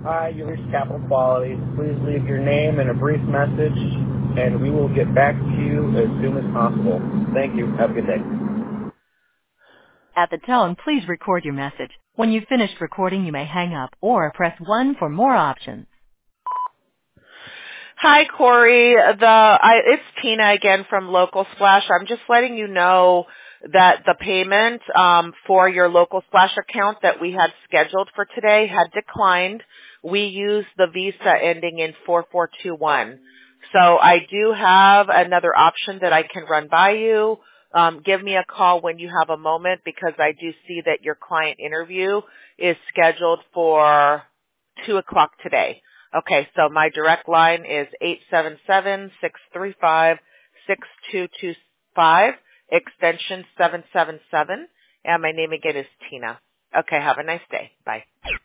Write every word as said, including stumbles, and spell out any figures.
Hi, you reached Capital Quality. Please leave your name and a brief message, and we will get back to you as soon as possible. Thank you. Have a good day. At the tone, please record your message. When you've finished recording, you may hang up or press one for more options. Hi, Corey. The I, it's Tina again from Local Splash. I'm just letting you know that the payment um, for your Local Splash account that we had scheduled for today had declined. We used the Visa ending in four four two one. So I do have another option that I can run by you. Um, give me a call when you have a moment because I do see that your client interview is scheduled for two o'clock today. Okay, so my direct line is eight seven seven, six three five, six two two five, extension seven seven seven, and my name again is Tina. Okay, have a nice day. Bye.